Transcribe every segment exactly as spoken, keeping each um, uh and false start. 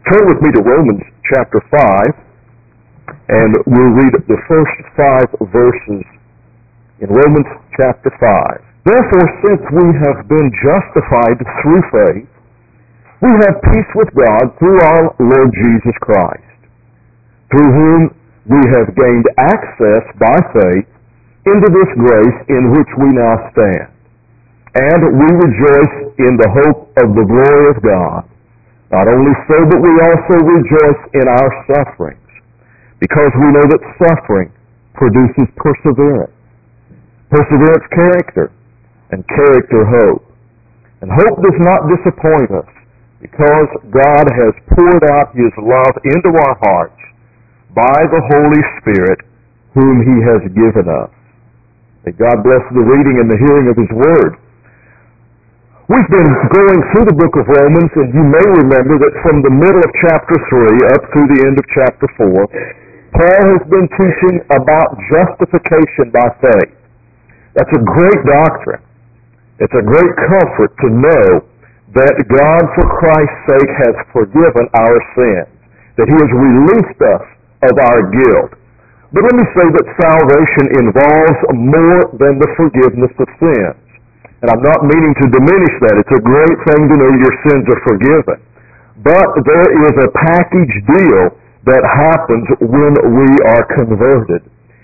Turn with me to Romans chapter five, and we'll read the first five verses in Romans chapter five. Therefore, since we have been justified through faith, we have peace with God through our Lord Jesus Christ, through whom we have gained access by faith into this grace in which we now stand. And we rejoice in the hope of the glory of God. Not only so, but we also rejoice in our sufferings, because we know that suffering produces perseverance. Perseverance, character, and character, hope. And hope does not disappoint us, because God has poured out His love into our hearts by the Holy Spirit, whom He has given us. May God bless the reading and the hearing of His Word. We've been going through the book of Romans, and you may remember that from the middle of chapter three up through the end of chapter four, Paul has been teaching about justification by faith. That's a great doctrine. It's a great comfort to know that God, for Christ's sake, has forgiven our sins, that He has released us of our guilt. But let me say that salvation involves more than the forgiveness of sins. And I'm not meaning to diminish that. It's a great thing to know your sins are forgiven. But there is a package deal that happens when we are converted.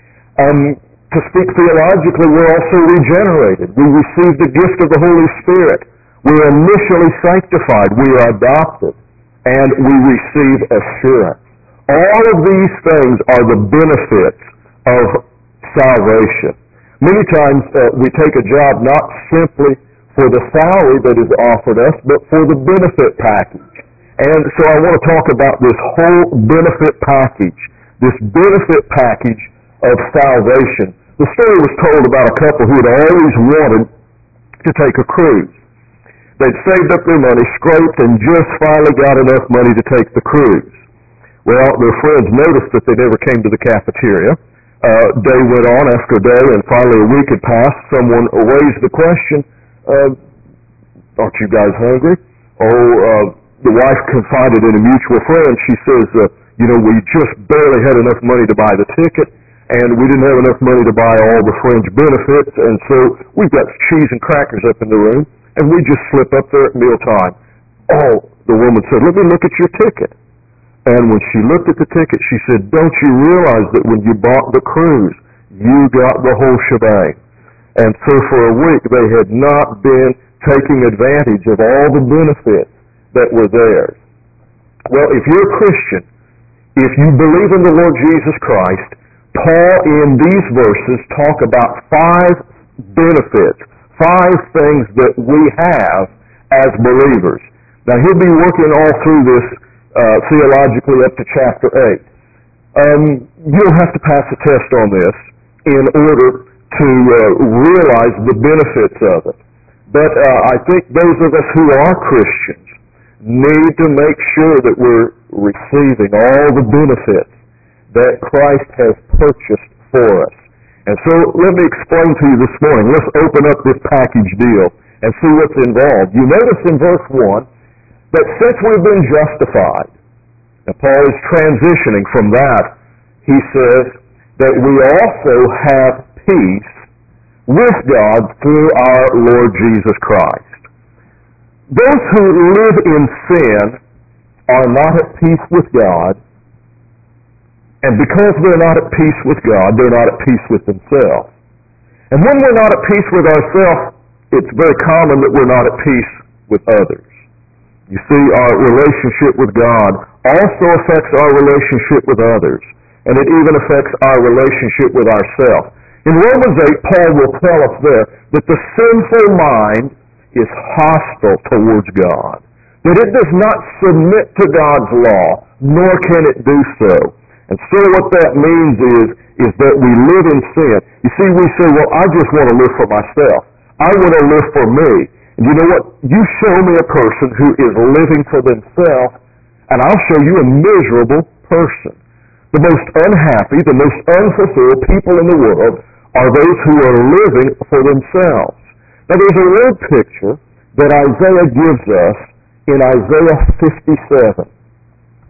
Um, to speak theologically, we're also regenerated. We receive the gift of the Holy Spirit. We're initially sanctified. We are adopted. And we receive assurance. All of these things are the benefits of salvation. Many times uh, we take a job not simply for the salary that is offered us, but for the benefit package. And so I want to talk about this whole benefit package, this benefit package of salvation. The story was told about a couple who had always wanted to take a cruise. They'd saved up their money, scraped, and just finally got enough money to take the cruise. Well, their friends noticed that they never came to the cafeteria. Uh, day went on after day, and finally a week had passed. Someone raised the question, uh, aren't you guys hungry? Oh, uh, the wife confided in a mutual friend. She says, uh, you know, we just barely had enough money to buy the ticket, and we didn't have enough money to buy all the fringe benefits, and so we've got cheese and crackers up in the room, and we just slip up there at mealtime. Oh, the woman said, let me look at your ticket. And when she looked at the ticket, she said, don't you realize that when you bought the cruise, you got the whole shebang? And so for a week, they had not been taking advantage of all the benefits that were theirs. Well, if you're a Christian, if you believe in the Lord Jesus Christ, Paul in these verses talk about five benefits, five things that we have as believers. Now, he'll be working all through this Uh, theologically up to chapter eight. Um, you'll have to pass a test on this in order to uh, realize the benefits of it. But uh, I think those of us who are Christians need to make sure that we're receiving all the benefits that Christ has purchased for us. And so let me explain to you this morning. Let's open up this package deal and see what's involved. You notice in verse one that since we've been justified, now Paul is transitioning from that, he says that we also have peace with God through our Lord Jesus Christ. Those who live in sin are not at peace with God, and because they're not at peace with God, they're not at peace with themselves. And when we're not at peace with ourselves, it's very common that we're not at peace with others. You see, our relationship with God also affects our relationship with others, and it even affects our relationship with ourselves. In Romans eight, Paul will tell us there that the sinful mind is hostile towards God, that it does not submit to God's law, nor can it do so. And so what that means is, is that we live in sin. You see, we say, well, I just want to live for myself. I want to live for me. And you know what? You show me a person who is living for themselves, and I'll show you a miserable person. The most unhappy, the most unfulfilled people in the world are those who are living for themselves. Now there's a word picture that Isaiah gives us in Isaiah fifty-seven.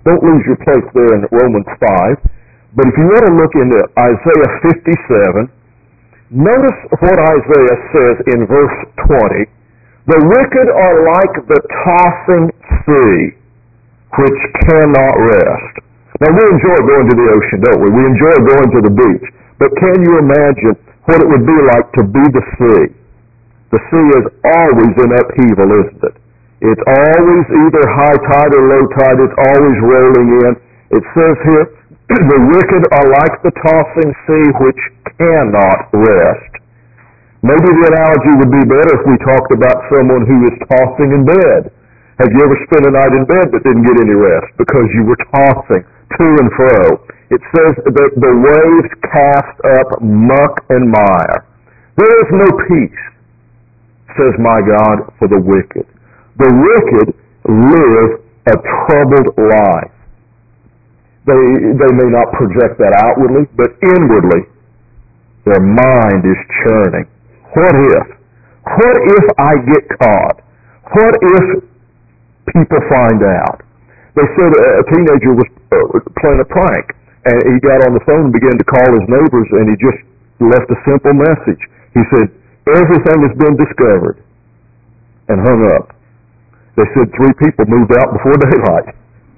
don't lose your place there in Romans five. But if you want to look into Isaiah fifty-seven, notice what Isaiah says in verse twenty. The wicked are like the tossing sea, which cannot rest. Now, we enjoy going to the ocean, don't we? We enjoy going to the beach. But can you imagine what it would be like to be the sea? The sea is always in upheaval, isn't it? It's always either high tide or low tide. It's always rolling in. It says here, the wicked are like the tossing sea which cannot rest. Maybe the analogy would be better if we talked about someone who is tossing in bed. Have you ever spent a night in bed but didn't get any rest because you were tossing to and fro? It says that the waves cast up muck and mire. There is no peace, says my God, for the wicked. The wicked live a troubled life. They, they may not project that outwardly, but inwardly, their mind is churning. What if? What if I get caught? What if people find out? They said a teenager was uh, playing a prank, and he got on the phone and began to call his neighbors, and he just left a simple message. He said, everything has been discovered, and hung up. They said three people moved out before daylight.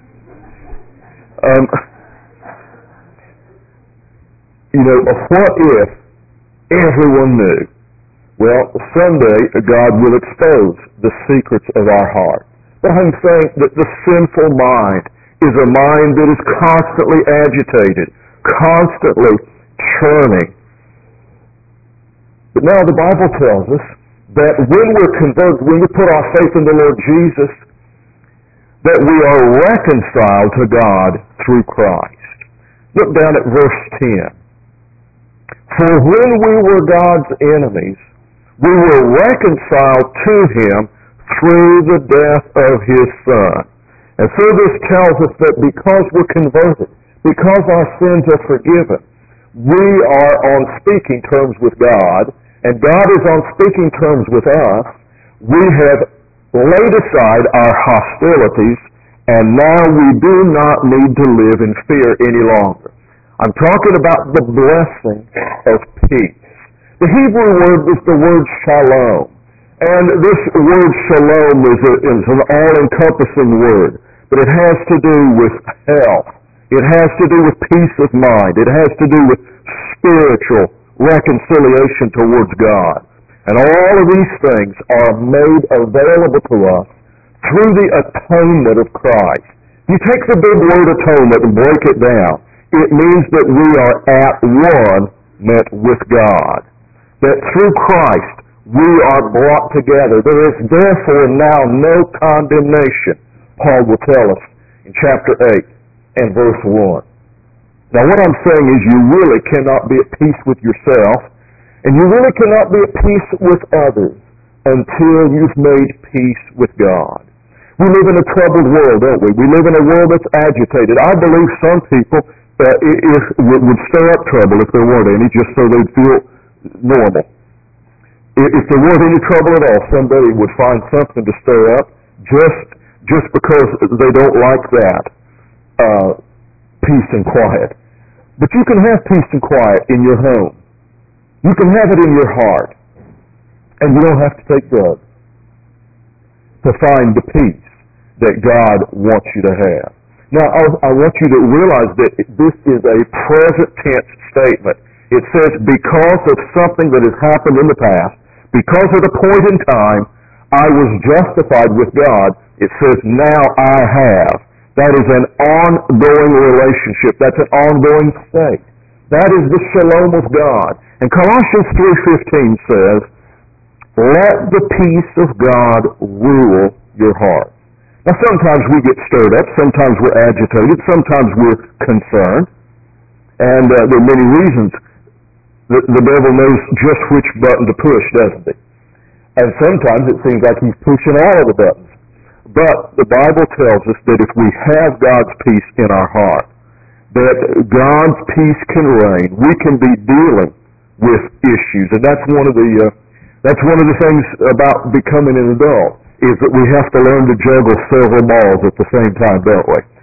Um, you know, what if everyone knew? Well, someday God will expose the secrets of our heart. But I'm saying that the sinful mind is a mind that is constantly agitated, constantly churning. But now the Bible tells us that when we're converted, when we put our faith in the Lord Jesus, that we are reconciled to God through Christ. Look down at verse ten. For when we were God's enemies, we were reconciled to Him through the death of His Son. And so this tells us that because we're converted, because our sins are forgiven, we are on speaking terms with God, and God is on speaking terms with us. We have laid aside our hostilities, and now we do not need to live in fear any longer. I'm talking about the blessing of peace. The Hebrew word is the word shalom. And this word shalom is, a, is an all-encompassing word. But it has to do with health. It has to do with peace of mind. It has to do with spiritual reconciliation towards God. And all of these things are made available to us through the atonement of Christ. You take the big word atonement and break it down. It means that we are at one met with God. That through Christ we are brought together. There is therefore now no condemnation, Paul will tell us in chapter eight and verse one. Now what I'm saying is you really cannot be at peace with yourself, and you really cannot be at peace with others until you've made peace with God. We live in a troubled world, don't we? We live in a world that's agitated. I believe some people uh, if, would stir up trouble if there weren't any, just so they'd feel normal. If there weren't any trouble at all, somebody would find something to stir up just just because they don't like that uh, peace and quiet. But you can have peace and quiet in your home. You can have it in your heart. And you don't have to take drugs to find the peace that God wants you to have. Now, I, I want you to realize that this is a present tense statement. It says, because of something that has happened in the past, because at a point in time, I was justified with God. It says, now I have. That is an ongoing relationship. That's an ongoing state. That is the shalom of God. And Colossians three fifteen says, let the peace of God rule your heart. Now sometimes we get stirred up, sometimes we're agitated, sometimes we're concerned, and uh, there are many reasons. The, the devil knows just which button to push, doesn't he? And sometimes it seems like he's pushing all of the buttons. But the Bible tells us that if we have God's peace in our heart, that God's peace can reign. We can be dealing with issues, and that's one of the uh, that's one of the things about becoming an adult, is that we have to learn to juggle several balls at the same time, don't we?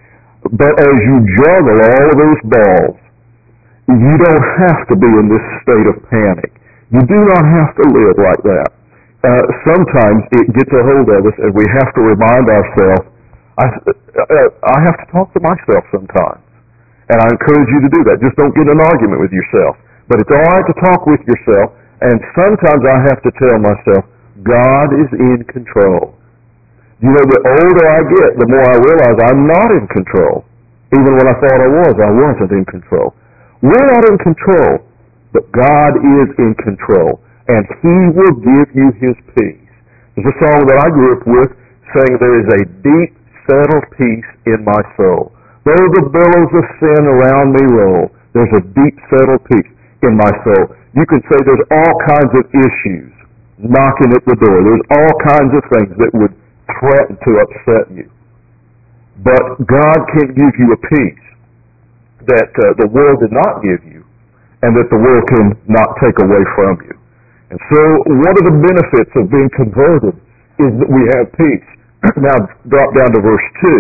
But as you juggle all of those balls, you don't have to be in this state of panic. You do not have to live like that. Uh, sometimes it gets a hold of us and we have to remind ourselves, I, uh, I have to talk to myself sometimes. And I encourage you to do that. Just don't get in an argument with yourself. But it's all right to talk with yourself, and sometimes I have to tell myself, God is in control. You know, the older I get, the more I realize I'm not in control. Even when I thought I was, I wasn't in control. We're not in control, but God is in control, and He will give you His peace. There's a song that I grew up with saying, there is a deep, settled peace in my soul. Though the billows of sin around me roll, there's a deep, settled peace in my soul. You could say there's all kinds of issues knocking at the door. There's all kinds of things that would threaten to upset you. But God can give you a peace that uh, the world did not give you, and that the world can not take away from you. And so one of the benefits of being converted is that we have peace. Now drop down to verse two.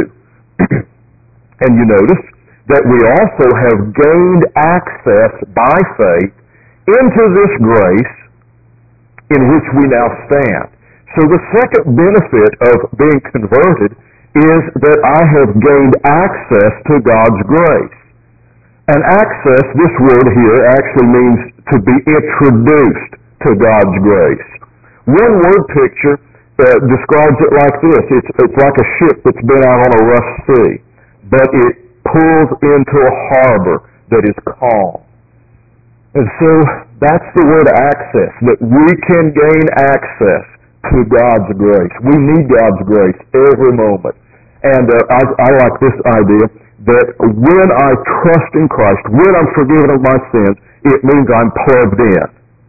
And you notice that we also have gained access by faith into this grace in which we now stand. So the second benefit of being converted is that I have gained access to God's grace. And access, this word here, actually means to be introduced to God's grace. One word picture uh, describes it like this. It's, it's like a ship that's been out on a rough sea, but it pulls into a harbor that is calm. And so that's the word access, that we can gain access to God's grace. We need God's grace every moment. And uh, I, I like this idea that when I trust in Christ, when I'm forgiven of my sins, it means I'm plugged in.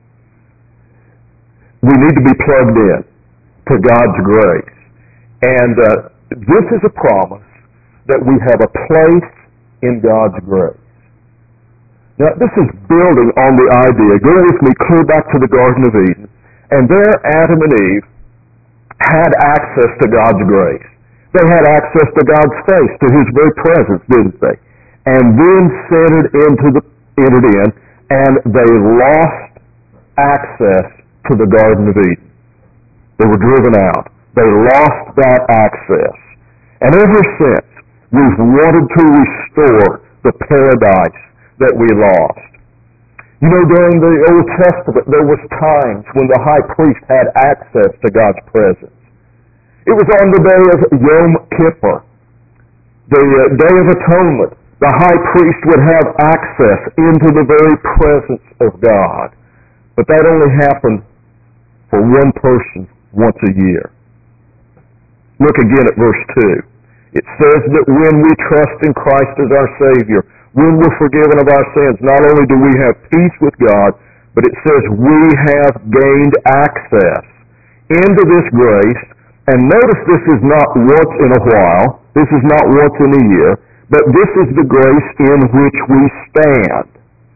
We need to be plugged in to God's grace. And uh, this is a promise that we have a place in God's grace. Now, this is building on the idea. Go with me clear back to the Garden of Eden. And there Adam and Eve had access to God's grace. They had access to God's face, to His very presence, didn't they? And then entered into the entered in, and they lost access to the Garden of Eden. They were driven out. They lost that access. And ever since, we've wanted to restore the paradise that we lost. You know, during the Old Testament, there was times when the high priest had access to God's presence. It was on the day of Yom Kippur, the uh, Day of Atonement. The high priest would have access into the very presence of God. But that only happened for one person once a year. Look again at verse two. It says that when we trust in Christ as our Savior, when we're forgiven of our sins, not only do we have peace with God, but it says we have gained access into this grace. And notice this is not once in a while, this is not once in a year, but this is the grace in which we stand.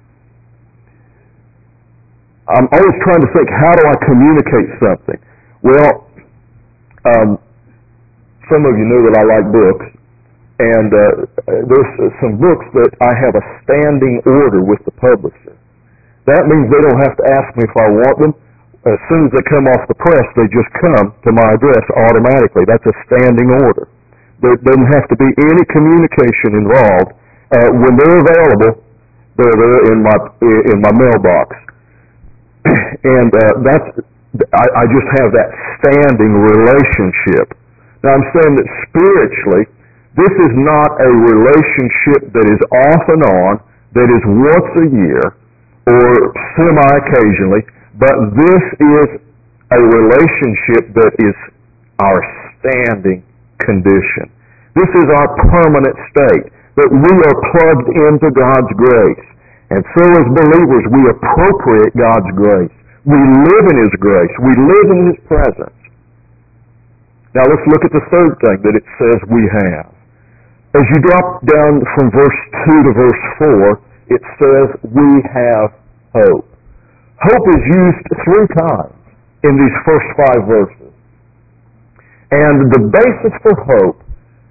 I'm always trying to think, how do I communicate something? Well, um, some of you know that I like books, and uh, there's some books that I have a standing order with the publisher. That means they don't have to ask me if I want them. As soon as they come off the press, they just come to my address automatically. That's a standing order. There doesn't have to be any communication involved. Uh, when they're available, they're there in my in my mailbox. And uh, that's I, I just have that standing relationship. Now I'm saying that spiritually, this is not a relationship that is off and on, that is once a year or semi-occasionally, but this is a relationship that is our standing condition. This is our permanent state, that we are plugged into God's grace. And so as believers, we appropriate God's grace. We live in His grace. We live in His presence. Now let's look at the third thing that it says we have. As you drop down from verse two to verse four, it says we have hope. Hope is used three times in these first five verses. And the basis for hope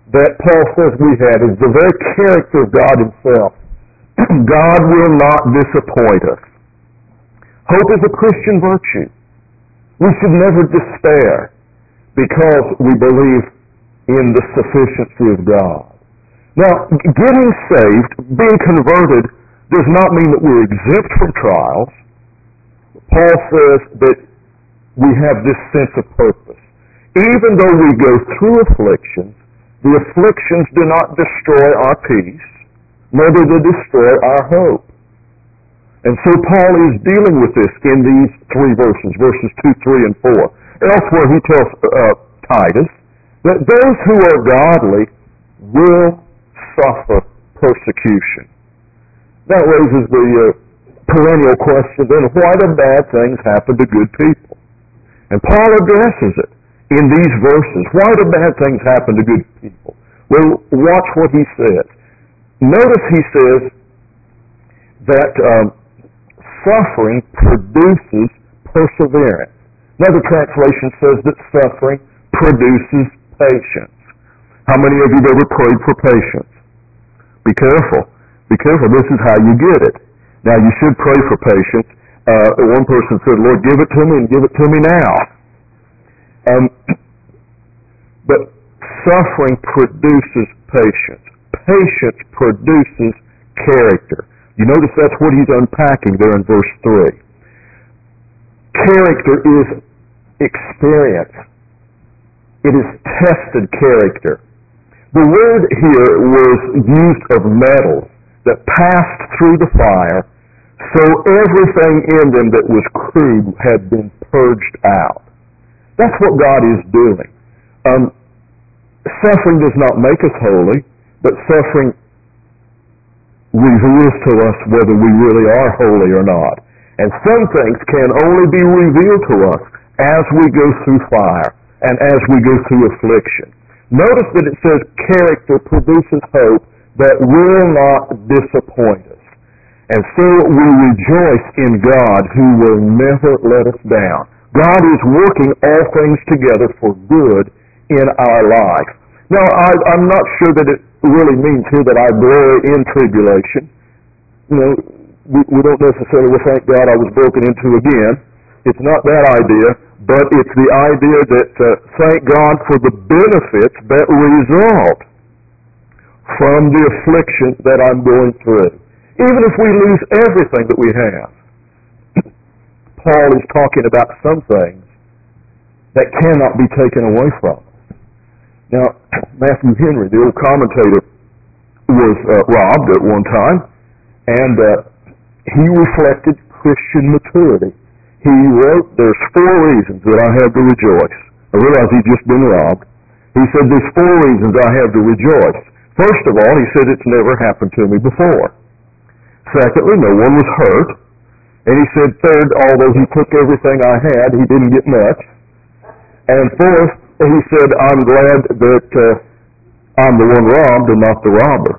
that Paul says we have is the very character of God himself. God will not disappoint us. Hope is a Christian virtue. We should never despair because we believe in the sufficiency of God. Now, getting saved, being converted, does not mean that we're exempt from trials. Paul says that we have this sense of purpose. Even though we go through afflictions, the afflictions do not destroy our peace, nor do they destroy our hope. And so Paul is dealing with this in these three verses, verses two, three, and four. Elsewhere he tells uh, Titus that those who are godly will suffer persecution. That raises the uh, perennial question, then why do bad things happen to good people? And Paul addresses it in these verses. Why do bad things happen to good people? Well, watch what he says. Notice he says that um, suffering produces perseverance. Another translation says that suffering produces patience. How many of you have ever prayed for patience? Be careful. Be careful. This is how you get it. Now, you should pray for patience. Uh, one person said, Lord, give it to me and give it to me now. Um, but suffering produces patience. Patience produces character. You notice that's what he's unpacking there in verse three. Character is experience. It is tested character. The word here was used of metals that passed through the fire, so everything in them that was crude had been purged out. That's what God is doing. Um, suffering does not make us holy, but suffering reveals to us whether we really are holy or not. And some things can only be revealed to us as we go through fire and as we go through affliction. Notice that it says character produces hope that will not disappoint us. And so we rejoice in God who will never let us down. God is working all things together for good in our life. Now, I, I'm not sure that it really means here that I glory in tribulation. You know, we, we don't necessarily, well, thank God I was broken into again. It's not that idea, but it's the idea that uh, thank God for the benefits that result from the affliction that I'm going through. Even if we lose everything that we have, Paul is talking about some things that cannot be taken away from us. Now, Matthew Henry, the old commentator, was uh, robbed at one time, and uh, he reflected Christian maturity. He wrote, there's four reasons that I have to rejoice. I realize he'd just been robbed. He said, there's four reasons I have to rejoice. First of all, he said, it's never happened to me before. Secondly, no one was hurt. And he said, third, although he took everything I had, he didn't get much. And fourth, he said, I'm glad that uh, I'm the one robbed and not the robber.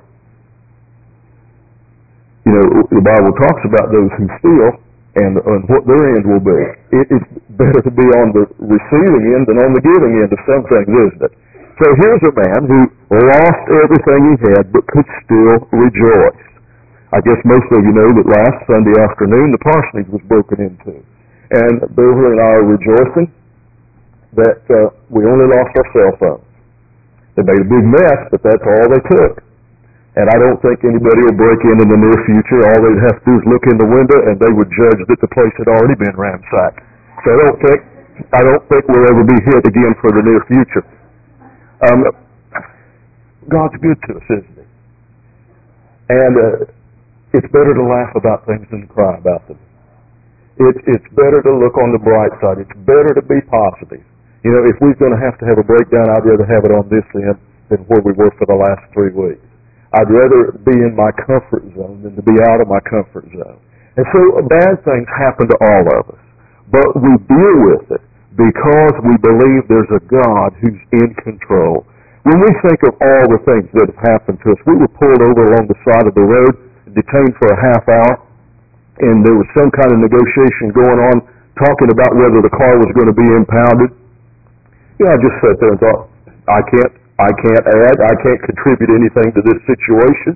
You know, the Bible talks about those who steal and, and what their end will be. It, it's better to be on the receiving end than on the giving end of some things, isn't it? So here's a man who lost everything he had but could still rejoice. I guess most of you know that last Sunday afternoon the parsonage was broken into. And Beverly and I are rejoicing that uh, we only lost our cell phones. They made a big mess, but that's all they took. And I don't think anybody will break in in the near future. All they'd have to do is look in the window and they would judge that the place had already been ransacked. So I don't think, I don't think we'll ever be hit again for the near future. Um, God's good to us, isn't he? And uh, it's better to laugh about things than to cry about them. It, it's better to look on the bright side. It's better to be positive. You know, if we're going to have to have a breakdown, I'd rather have it on this end than where we were for the last three weeks. I'd rather be in my comfort zone than to be out of my comfort zone. And so bad things happen to all of us. But we deal with it because we believe there's a God who's in control. When we think of all the things that have happened to us, we were pulled over along the side of the road, detained for a half hour, and there was some kind of negotiation going on, talking about whether the car was going to be impounded. You know, I just sat there and thought, I can't, I can't add, I can't contribute anything to this situation.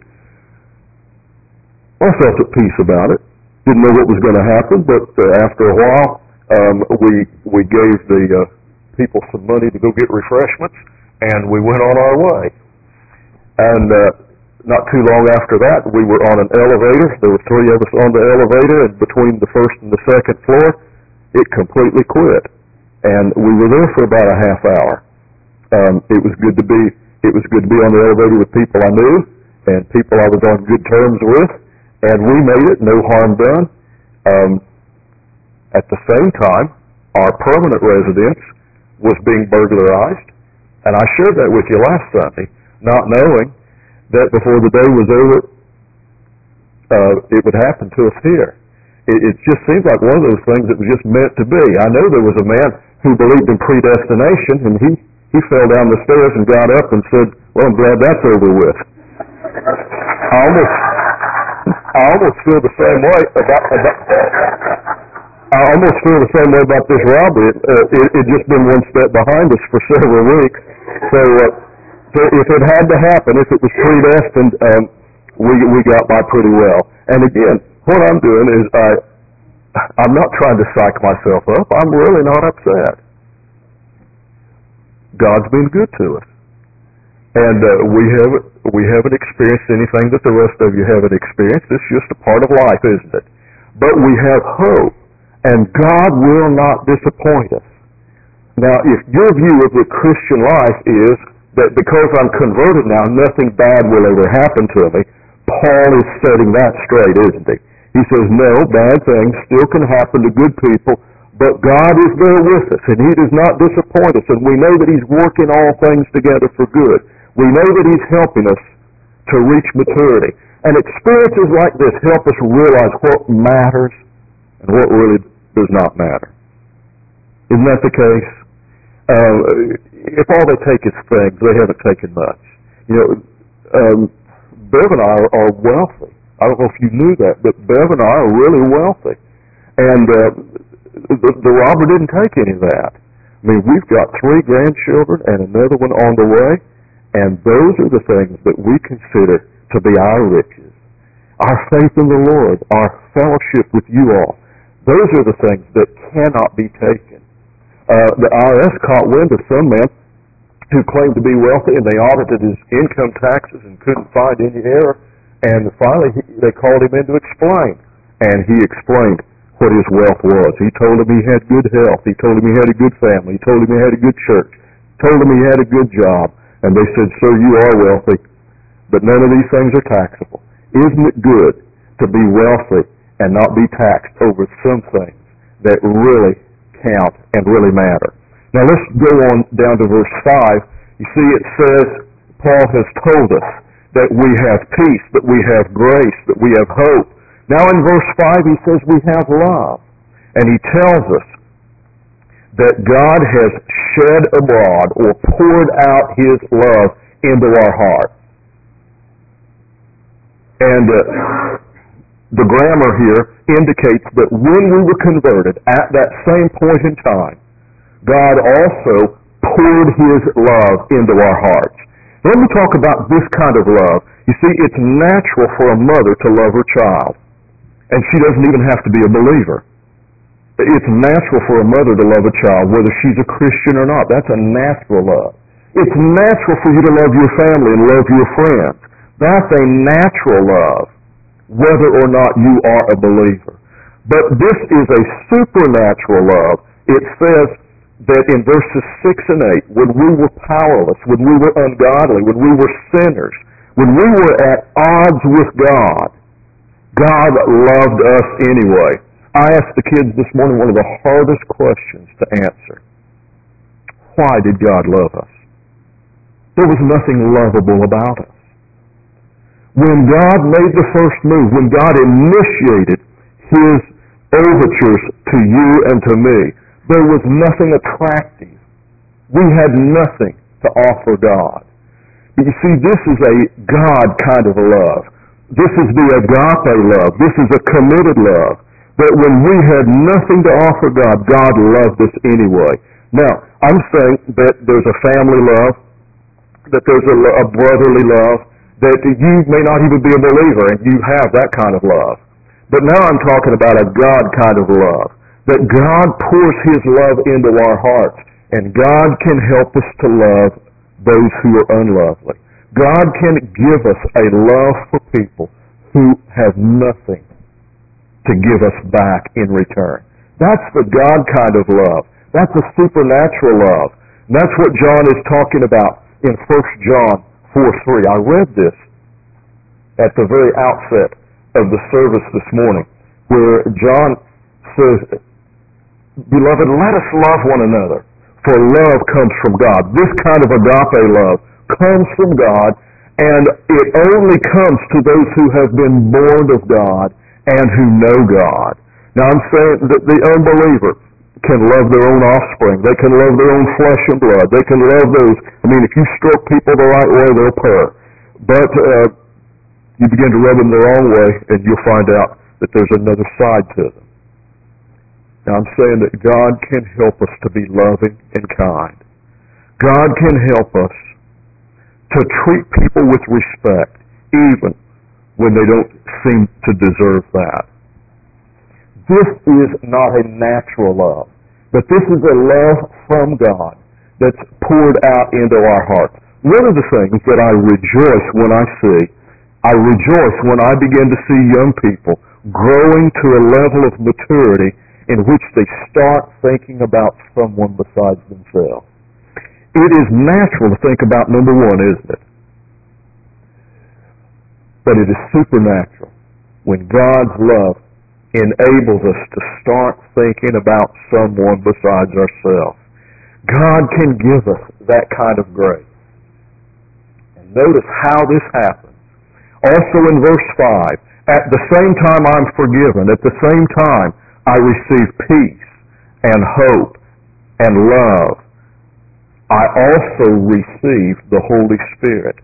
I felt at peace about it. Didn't know what was going to happen, but uh, after a while, um, we we gave the uh, people some money to go get refreshments, and we went on our way. And uh, not too long after that, we were on an elevator. There were three of us on the elevator, and between the first and the second floor, it completely quit. And we were there for about a half hour. Um, it was good to be it was good to be on the elevator with people I knew and people I was on good terms with, and we made it, no harm done. Um, at the same time, our permanent residence was being burglarized, and I shared that with you last Sunday, not knowing that before the day was over, uh, it would happen to us here. It, it just seems like one of those things that was just meant to be. I know there was a man who believed in predestination, and he He fell down the stairs and got up and said, well, I'm glad that's over with. I almost, I almost feel the same way about, about I almost feel the same way about this robbery. It, uh, it, it just been one step behind us for several weeks. So, uh, so if it had to happen, if it was predestined, um, we we got by pretty well. And again, what I'm doing is I, I'm not trying to psych myself up. I'm really not upset. God's been good to us, and uh, we haven't we haven't experienced anything that the rest of you haven't experienced. It's just a part of life, isn't it? But we have hope, and God will not disappoint us. Now, if your view of the Christian life is that because I'm converted now, nothing bad will ever happen to me, Paul is setting that straight, isn't he? He says, no, bad things still can happen to good people, but God is there with us, and He does not disappoint us, and we know that He's working all things together for good. We know that He's helping us to reach maturity. And experiences like this help us realize what matters and what really does not matter. Isn't that the case? Uh, if all they take is things, they haven't taken much. You know, um, Bev and I are, are wealthy. I don't know if you knew that, but Bev and I are really wealthy. And uh, The, the robber didn't take any of that. I mean, we've got three grandchildren and another one on the way, and those are the things that we consider to be our riches. Our faith in the Lord, our fellowship with you all, those are the things that cannot be taken. Uh, the I R S caught wind of some man who claimed to be wealthy, and they audited his income taxes and couldn't find any error, and finally he, they called him in to explain, and he explained what his wealth was. He told him he had good health. He told him he had a good family. He told him he had a good church. He told him he had a good job. And they said, sir, you are wealthy, but none of these things are taxable. Isn't it good to be wealthy and not be taxed over some things that really count and really matter? Now let's go on down to verse five. You see, it says, Paul has told us that we have peace, that we have grace, that we have hope. Now in verse five he says we have love. And he tells us that God has shed abroad or poured out His love into our heart. And uh, the grammar here indicates that when we were converted, at that same point in time, God also poured His love into our hearts. Let me talk about this kind of love. You see, it's natural for a mother to love her child. And she doesn't even have to be a believer. It's natural for a mother to love a child, whether she's a Christian or not. That's a natural love. It's natural for you to love your family and love your friends. That's a natural love, whether or not you are a believer. But this is a supernatural love. It says that in verses six and eight, when we were powerless, when we were ungodly, when we were sinners, when we were at odds with God, God loved us anyway. I asked the kids this morning one of the hardest questions to answer. Why did God love us? There was nothing lovable about us. When God made the first move, when God initiated His overtures to you and to me, there was nothing attractive. We had nothing to offer God. But you see, this is a God kind of love. This is the agape love. This is a committed love. That when we had nothing to offer God, God loved us anyway. Now, I'm saying that there's a family love, that there's a, a brotherly love, that you may not even be a believer and you have that kind of love. But now I'm talking about a God kind of love, that God pours His love into our hearts, and God can help us to love those who are unlovely. God can give us a love for people who have nothing to give us back in return. That's the God kind of love. That's a supernatural love. And that's what John is talking about in First John four three. I read this at the very outset of the service this morning, where John says, "Beloved, let us love one another, for love comes from God." This kind of agape love comes from God, and it only comes to those who have been born of God and who know God. Now I'm saying that the unbeliever can love their own offspring. They can love their own flesh and blood. They can love those. I mean, if you stroke people the right way, they'll purr. But uh, you begin to rub them the wrong way, and you'll find out that there's another side to them. Now I'm saying that God can help us to be loving and kind. God can help us to treat people with respect, even when they don't seem to deserve that. This is not a natural love, but this is a love from God that's poured out into our hearts. One of the things that I rejoice when I see, I rejoice when I begin to see young people growing to a level of maturity in which they start thinking about someone besides themselves. It is natural to think about number one, isn't it? But it is supernatural when God's love enables us to start thinking about someone besides ourselves. God can give us that kind of grace. And notice how this happens. Also in verse five, at the same time I'm forgiven, at the same time I receive peace and hope and love, I also receive the Holy Spirit.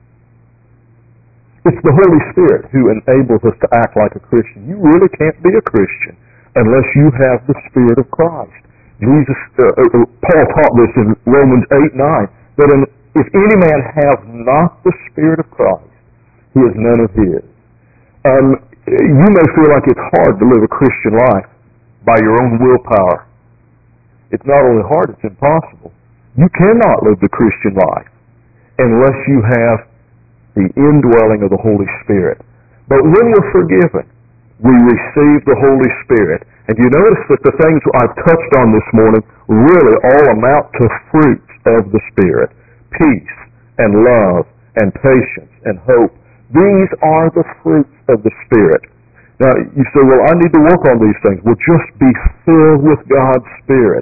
It's the Holy Spirit who enables us to act like a Christian. You really can't be a Christian unless you have the Spirit of Christ. Jesus, uh, uh, Paul taught this in Romans eight nine, that in, if any man have not the Spirit of Christ, he is none of his. Um, you may feel like it's hard to live a Christian life by your own willpower. It's not only hard, it's impossible. You cannot live the Christian life unless you have the indwelling of the Holy Spirit. But when we're forgiven, we receive the Holy Spirit. And you notice that the things I've touched on this morning really all amount to fruits of the Spirit. Peace and love and patience and hope. These are the fruits of the Spirit. Now, you say, well, I need to work on these things. Well, just be filled with God's Spirit,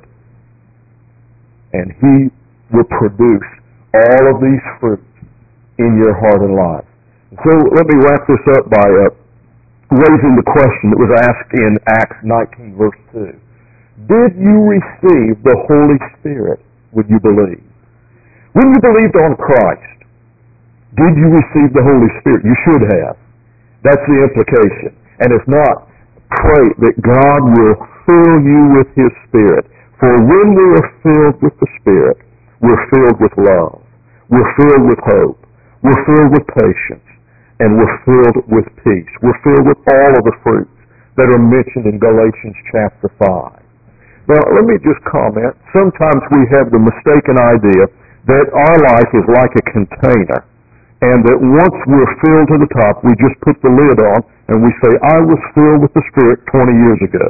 and He will produce all of these fruits in your heart and life. And so let me wrap this up by uh, raising the question that was asked in Acts nineteen, verse two. Did you receive the Holy Spirit when you believed? When you believed on Christ, did you receive the Holy Spirit? You should have. That's the implication. And if not, pray that God will fill you with His Spirit. For when we are filled with the Spirit, we're filled with love. We're filled with hope. We're filled with patience. And we're filled with peace. We're filled with all of the fruits that are mentioned in Galatians chapter five. Now, let me just comment. Sometimes we have the mistaken idea that our life is like a container, and that once we're filled to the top, we just put the lid on, and we say, I was filled with the Spirit twenty years ago.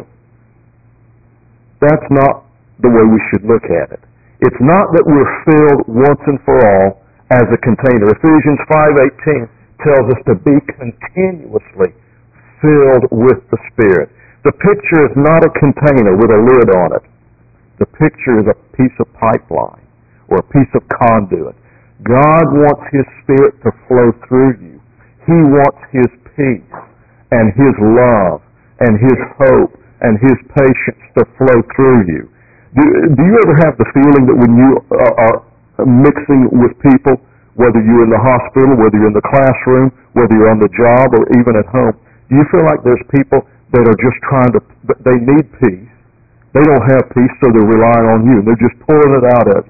That's not the way we should look at it. It's not that we're filled once and for all as a container. Ephesians five eighteen tells us to be continuously filled with the Spirit. The picture is not a container with a lid on it. The picture is a piece of pipeline or a piece of conduit. God wants His Spirit to flow through you. He wants His peace and His love and His hope and His patience to flow through you. Do, do you ever have the feeling that when you are mixing with people, whether you're in the hospital, whether you're in the classroom, whether you're on the job, or even at home, do you feel like there's people that are just trying to, they need peace. They don't have peace, so they're relying on you. They're just pulling it out of you.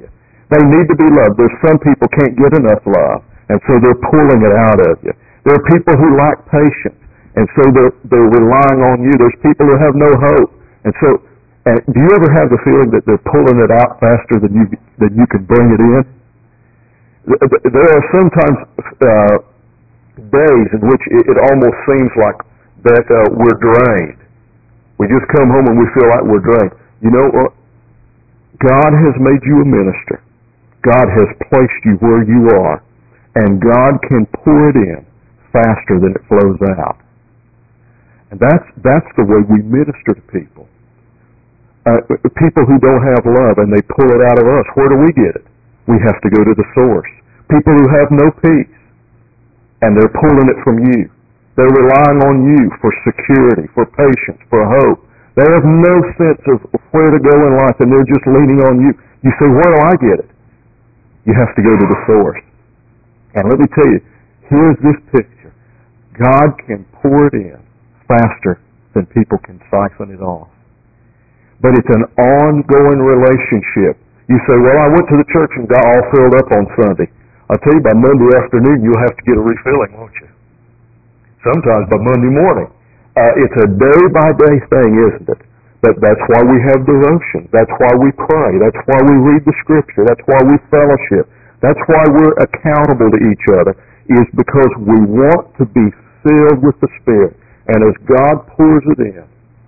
They need to be loved. There's some people can't get enough love, and so they're pulling it out of you. There are people who lack patience, and so they're, they're relying on you. There's people who have no hope. And so, and do you ever have the feeling that they're pulling it out faster than you, than you can bring it in? There are sometimes uh, days in which it, it almost seems like that uh, we're drained. We just come home and we feel like we're drained. You know what? God has made you a minister. God has placed you where you are, and God can pour it in faster than it flows out. And that's that's the way we minister to people. Uh, people who don't have love and they pull it out of us. Where do we get it? We have to go to the source. People who have no peace and they're pulling it from you. They're relying on you for security, for patience, for hope. They have no sense of where to go in life, and they're just leaning on you. You say, where do I get it? You have to go to the source. And let me tell you, here's this picture. God can pour it in faster than people can siphon it off. But it's an ongoing relationship. You say, well, I went to the church and got all filled up on Sunday. I'll tell you, by Monday afternoon, you'll have to get a refilling, won't you? Sometimes by Monday morning. Uh, it's a day-by-day thing, isn't it? But that's why we have devotion. That's why we pray. That's why we read the Scripture. That's why we fellowship. That's why we're accountable to each other, is because we want to be filled with the Spirit. And as God pours it in,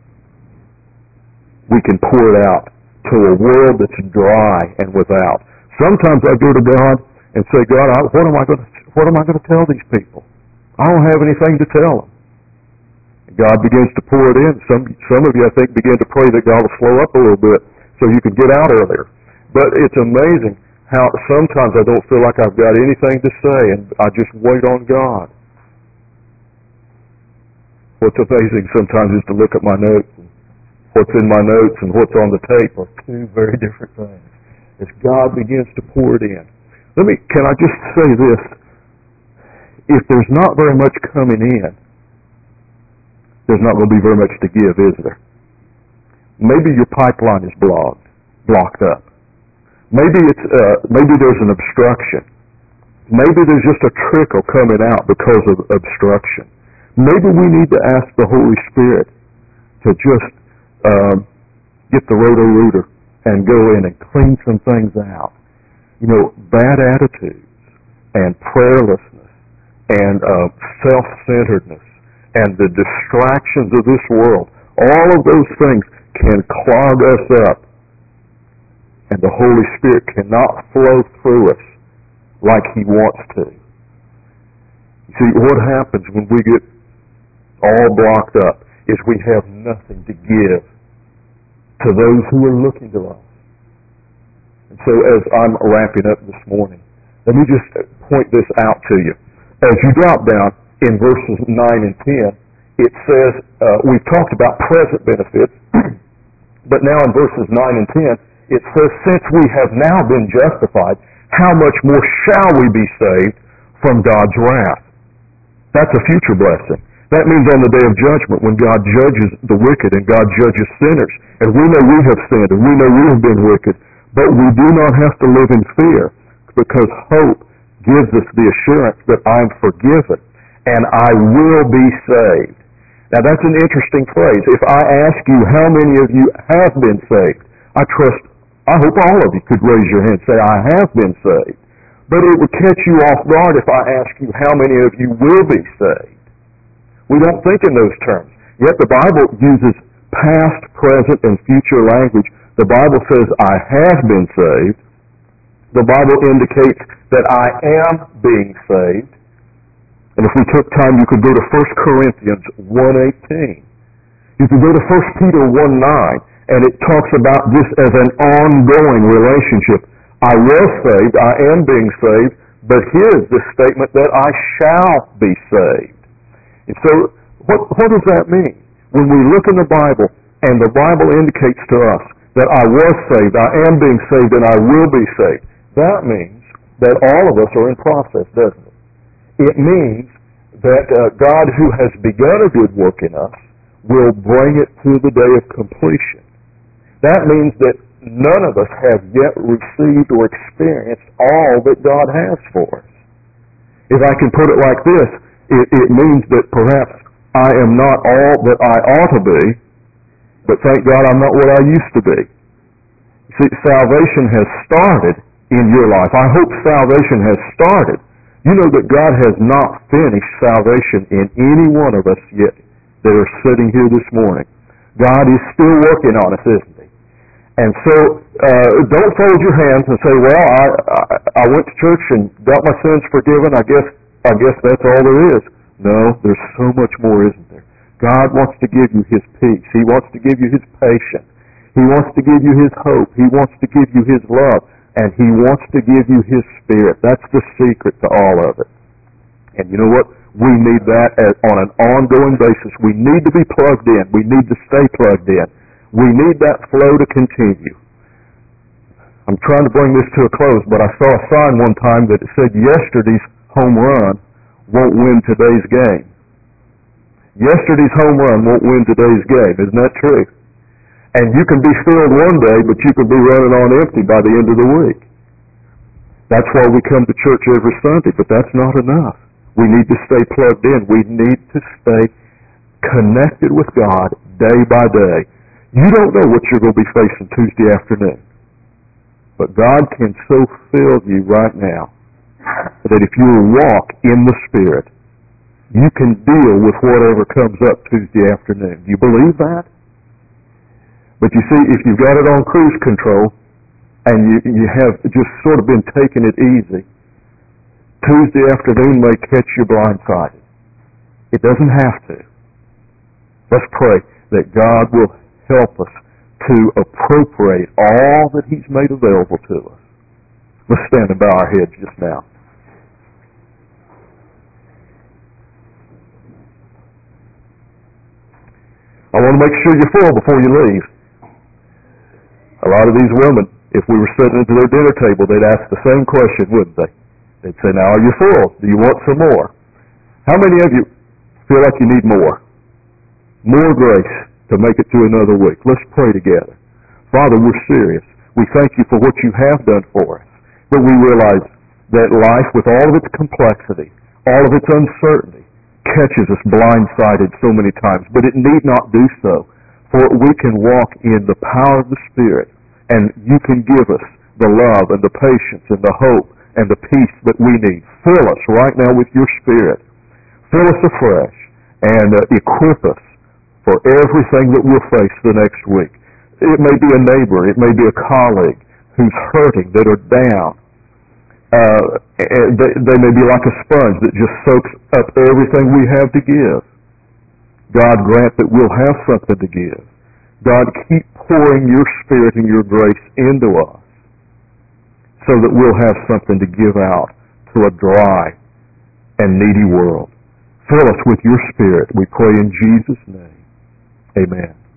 we can pour it out to a world that's dry and without. Sometimes I go to God and say, God, I, what am I going to what am I going to tell these people? I don't have anything to tell them. And God begins to pour it in. Some some of you, I think, begin to pray that God will slow up a little bit so you can get out earlier. But it's amazing how sometimes I don't feel like I've got anything to say, and I just wait on God. What's amazing sometimes is to look at my notes. And what's in my notes and what's on the tape are two very different things. As God begins to pour it in. Let me, can I just say this? If there's not very much coming in, there's not going to be very much to give, is there? Maybe your pipeline is blocked, blocked up. Maybe it's uh, maybe there's an obstruction. Maybe there's just a trickle coming out because of obstruction. Maybe we need to ask the Holy Spirit to just um, get the roto-rooter and go in and clean some things out. You know, bad attitudes and prayerlessness and uh, self-centeredness and the distractions of this world, all of those things can clog us up, and the Holy Spirit cannot flow through us like He wants to. You see, what happens when we get all blocked up is we have nothing to give to those who are looking to us. And so as I'm wrapping up this morning, let me just point this out to you. As you drop down in verses nine and ten, it says, uh, we've talked about present benefits, but now in verses nine and ten, it says, since we have now been justified, how much more shall we be saved from God's wrath? That's a future blessing. That means on the day of judgment, when God judges the wicked and God judges sinners, and we know we have sinned and we know we have been wicked, but we do not have to live in fear, because hope gives us the assurance that I'm forgiven and I will be saved. Now that's an interesting phrase. If I ask you how many of you have been saved, I trust, I hope all of you could raise your hand and say, I have been saved. But it would catch you off guard if I ask you how many of you will be saved. We don't think in those terms. Yet the Bible uses past, present, and future language. The Bible says, I have been saved. The Bible indicates that I am being saved. And if we took time, you could go to First Corinthians one eighteen. You could go to First Peter one nine, and it talks about this as an ongoing relationship. I was saved, I am being saved, but here's the statement that I shall be saved. And so, what, what does that mean? When we look in the Bible, and the Bible indicates to us that I was saved, I am being saved, and I will be saved, that means that all of us are in process, doesn't it? It means that uh, God, who has begun a good work in us, will bring it to the day of completion. That means that none of us have yet received or experienced all that God has for us. If I can put it like this, it, it means that perhaps I am not all that I ought to be, but thank God I'm not what I used to be. See, salvation has started in your life. I hope salvation has started. You know that God has not finished salvation in any one of us yet that are sitting here this morning. God is still working on us, isn't He? And so, uh, don't fold your hands and say, well, I, I, I went to church and got my sins forgiven. I guess, I guess that's all there is. No, there's so much more, isn't there? God wants to give you His peace. He wants to give you His patience. He wants to give you His hope. He wants to give you His love. And He wants to give you His Spirit. That's the secret to all of it. And you know what? We need that as, on an ongoing basis. We need to be plugged in. We need to stay plugged in. We need that flow to continue. I'm trying to bring this to a close, but I saw a sign one time that it said yesterday's home run won't win today's game. Yesterday's home run won't win today's game. Isn't that true? And you can be filled one day, but you can be running on empty by the end of the week. That's why we come to church every Sunday, but that's not enough. We need to stay plugged in. We need to stay connected with God day by day. You don't know what you're going to be facing Tuesday afternoon. But God can so fill you right now that if you walk in the Spirit, you can deal with whatever comes up Tuesday afternoon. Do you believe that? But you see, if you've got it on cruise control and you, you have just sort of been taking it easy, Tuesday afternoon may catch you blindsided. It doesn't have to. Let's pray that God will help us to appropriate all that He's made available to us. Let's stand and bow our heads just now. I want to make sure you're full before you leave. A lot of these women, if we were sitting at their dinner table, they'd ask the same question, wouldn't they? They'd say, now are you full? Do you want some more? How many of you feel like you need more? More grace to make it to another week. Let's pray together. Father, we're serious. We thank you for what you have done for us. But we realize that life, with all of its complexity, all of its uncertainty, catches us blindsided so many times. But it need not do so. For we can walk in the power of the Spirit, and you can give us the love and the patience and the hope and the peace that we need. Fill us right now with your Spirit. Fill us afresh and uh, equip us for everything that we'll face the next week. It may be a neighbor, it may be a colleague who's hurting, that are down. Uh, they, they may be like a sponge that just soaks up everything we have to give. God grant that we'll have something to give. God, keep pouring your Spirit and your grace into us so that we'll have something to give out to a dry and needy world. Fill us with your Spirit, we pray in Jesus' name. Amen.